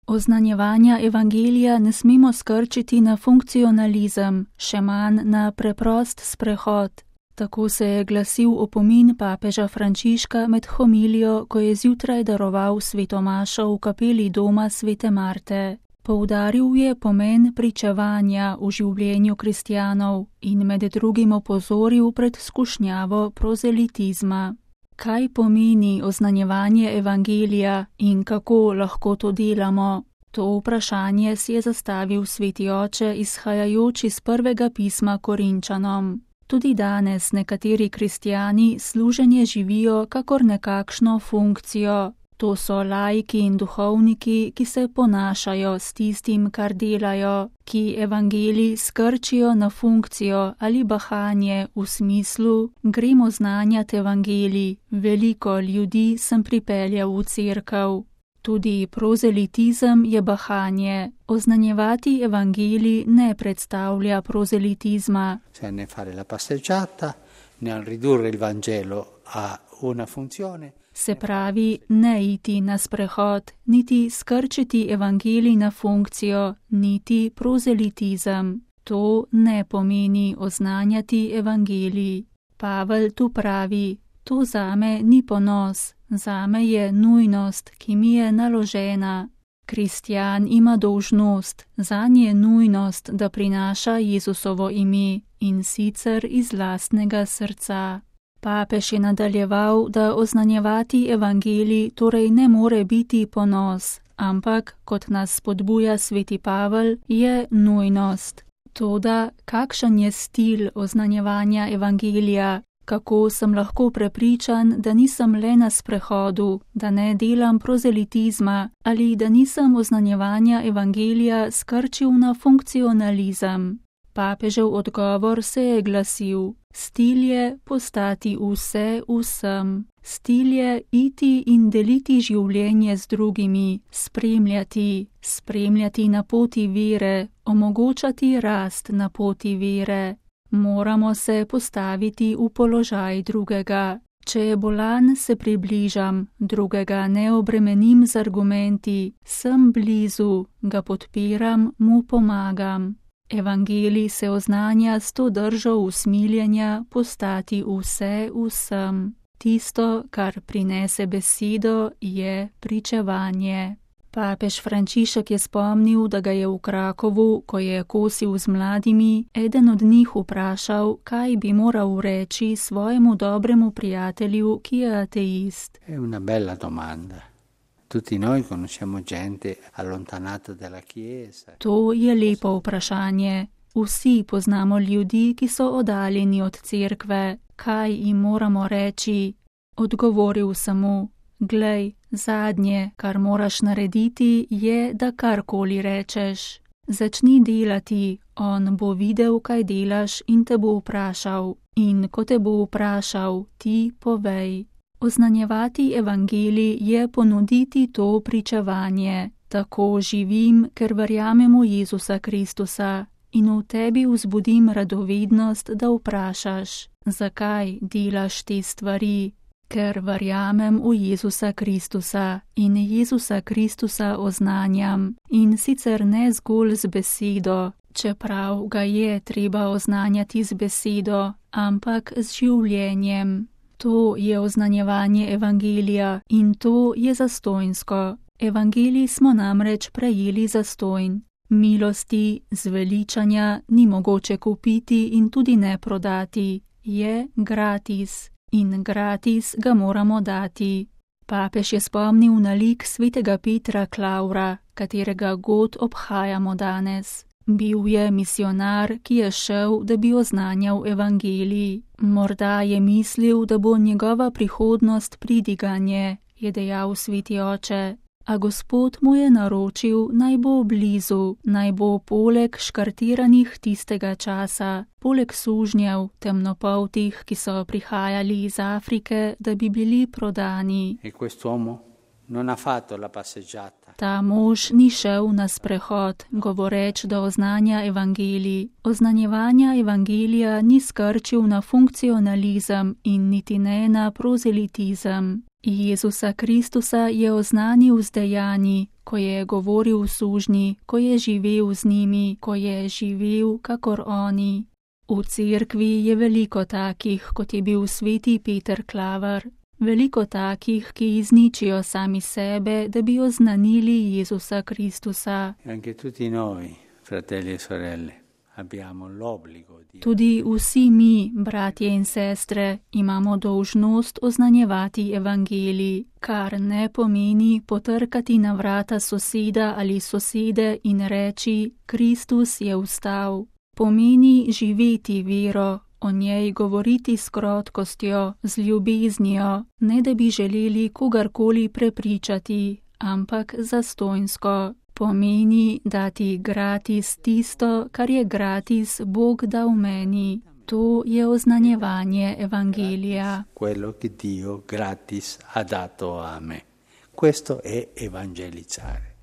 Oznanjevanja evangelija ne smemo skrčiti na funkcionalizem, še manj na preprost sprehod. Tako se je glasil opomin papeža Frančiška med homilijo, ko je zjutraj daroval sveto mašo v kapeli doma svete Marte. Poudaril je pomen pričevanja v življenju kristjanov in med drugim opozoril pred skušnjavo prozelitizma. Kaj pomeni oznanjevanje evangelija in kako lahko to delamo? To vprašanje si je zastavil sveti oče, izhajajoč iz prvega pisma Korinčanom. Tudi danes nekateri kristjani služenje živijo kakor nekakšno funkcijo. To so laiki in duhovniki, ki se ponašajo s tistim, kar delajo, ki evangelij skrčijo na funkcijo ali bahanje v smislu gremo znanjati evangelij, veliko ljudi sem pripeljal v cerkev. Tudi prozelitizem je bahanje. Oznanjevati evangelij ne predstavlja prozelitizma. Ne fare la passeggiata, ne ridurre il Vangelo a una funzione. Se pravi, ne iti na sprehod, niti skrčiti evangelij na funkcijo, niti prozelitizem. To ne pomeni oznanjati evangelij. Pavel tu pravi, to zame ni ponos, zame je nujnost, ki mi je naložena. Kristjan ima dolžnost, zanje je nujnost, da prinaša Jezusovo ime in sicer iz lastnega srca. Papež je nadaljeval, da oznanjevati evangelij torej ne more biti ponos, ampak, kot nas spodbuja sveti Pavel, je nujnost. Toda kakšen je stil oznanjevanja evangelija? Kako sem lahko prepričan, da nisem le na sprehodu, da ne delam prozelitizma ali da nisem oznanjevanja evangelija skrčil na funkcionalizem? Papežev odgovor se je glasil: stil je postati vse vsem. Stil je iti in deliti življenje z drugimi, spremljati na poti vere, omogočati rast na poti vere. Moramo se postaviti v položaj drugega. Če je bolan, se približam, drugega ne obremenim z argumenti, sem blizu, ga podpiram, mu pomagam. Evangelij se oznanja s to držo usmiljenja postati vse vsem. Tisto, kar prinese besedo, je pričevanje. Papež Frančišek je spomnil, da ga je v Krakovu, ko je kosil z mladimi, eden od njih vprašal, kaj bi moral reči svojemu dobremu prijatelju, ki je ateist. È una bella domanda. Tutti noi conosciamo gente allontanata dalla Chiesa. To je lepo vprašanje. Vsi poznamo ljudi, ki so oddaljeni od cerkve. Kaj jim moramo reči? Odgovoril sem mu: glej, zadnje, kar moraš narediti, je, da karkoli rečeš. Začni delati, on bo videl, kaj delaš in te bo vprašal. In ko te bo vprašal, ti povej. Oznanjevati evangelij je ponuditi to pričevanje. Tako živim, ker verjamem v Jezusa Kristusa in v tebi vzbudim radovednost, da vprašaš, zakaj delaš te stvari. Ker verjamem v Jezusa Kristusa in Jezusa Kristusa oznanjam, in sicer ne zgolj z besedo, čeprav ga je treba oznanjati z besedo, ampak z življenjem. To je oznanjevanje evangelija in to je zastonjsko. Evangelij smo namreč prejeli zastonj. Milosti, zveličanja ni mogoče kupiti in tudi ne prodati. Je gratis. In gratis ga moramo dati. Papež je spomnil na lik svetega Petra Klavra, katerega god obhajamo danes. Bil je misionar, ki je šel, da bi oznanjal evangelij. Morda je mislil, da bo njegova prihodnost pridiganje, je dejal sveti oče. A Gospod mu je naročil, naj bo blizu, naj bo poleg škartiranih tistega časa, poleg sužnjev, temnopoltih, ki so prihajali iz Afrike, da bi bili prodani. Ta mož ni šel na sprehod, govoreč, da oznanja evangelij. Oznanjevanja evangelija ni skrčil na funkcionalizem in niti ne na prozelitizem. Jezusa Kristusa je oznanil z dejanji, ko je govoril v sužnji, ko je živel z njimi, ko je živel kakor oni. V cerkvi je veliko takih, kot je bil sveti Peter Klaver. Veliko takih, ki izničijo sami sebe, da bi oznanili Jezusa Kristusa. Anche tutti noi, fratelli e sorelle, abbiamo l'obbligo di... Tudi vsi mi, bratje in sestre, imamo dolžnost oznanjevati evangelij, kar ne pomeni potrkati na vrata soseda ali sosede in reči: Kristus je vstal. Pomeni živeti vero, o njej govoriti s krotkostjo, z ljubeznijo, ne da bi želeli kogarkoli prepričati, ampak zastonjsko. Pomeni dati gratis tisto, kar je gratis Bog dal meni. To je oznanjevanje evangelija. Quello che Dio gratis ha dato a me. Questo è evangelizzare.